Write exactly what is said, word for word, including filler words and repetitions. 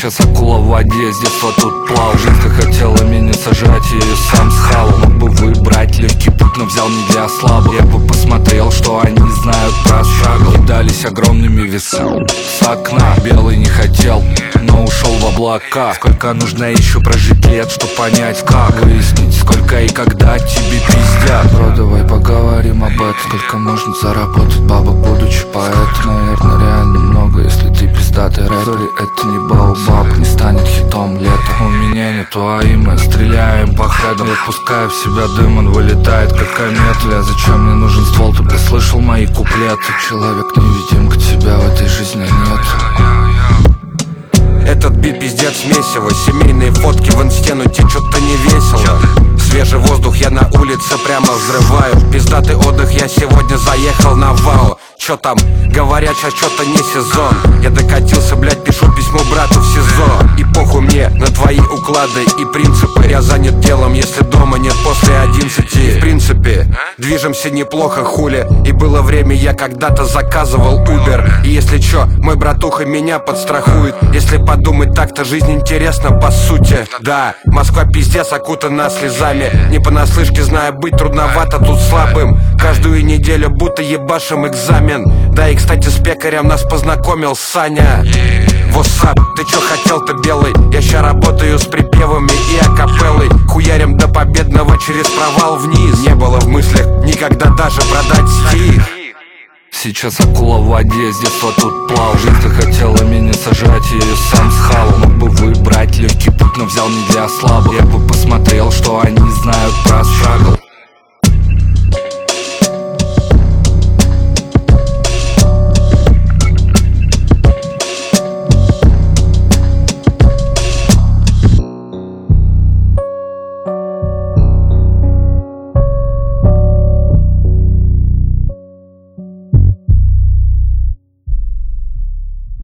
Сейчас акула в воде, с детства тут плавал. Жизнь хотела меня сажать, я ее сам схавал. Мог бы выбрать легкий путь, но взял не для слабых. Я бы посмотрел, что они знают про страгл. Кидались огромными весами с окна. Белый не хотел, но ушел в облака. Сколько нужно еще прожить лет, чтоб понять как. Выяснить, сколько и когда тебе пиздят. Бро, давай поговорим об этом. Сколько можно заработать бабок, будучи поэтом? Наверное, реально много, если ты пиздатый рэпер. Сори, это не Баобаб, не станет хитом лето. У меня нету АИ, мы стреляем по хедам. Я пускаю в себя дым, он вылетает как комета. Бля, зачем мне нужен ствол, ты бы слышал мои куплеты? Человек-невидимка, тебя в этой жизни нет. Этот бит пиздец месиво. Семейные фотки в инсте, но те что-то не весело. Свежий воздух, я на улице прямо взрываю. Пиздатый отдых, я сегодня заехал на ВАО. Чё там? Говорят, сейчас что-то не сезон. Я докатился, блять, пишу письмо брату в СИЗО. И похуй мне на твои уклады и принципы. Я занят делом, если дома нет после одиннадцати. В принципе, движемся неплохо, хули. И было время, я когда-то заказывал Uber. И если чё, мой братуха меня подстрахует. Если подумать так-то, жизнь интересна по сути. Да, Москва пиздец окутана слезами. Не понаслышке знаю, быть трудновато тут слабым. Каждую неделю будто ебашим экзамен. Да и, кстати, с пекарем нас познакомил Саня. Воссап, ты чё хотел-то, белый? Я ща работаю с припевами и акапеллой. Хуярим до победного через провал вниз. Не было в мыслях никогда даже продать стих. Сейчас акула в воде, с детства тут плавал. Жизнь хотела меня сажать, я ее сам схавал. Мог бы выбрать легкий путь, но взял не для слабых. Я бы посмотрел, что они знают про страгл.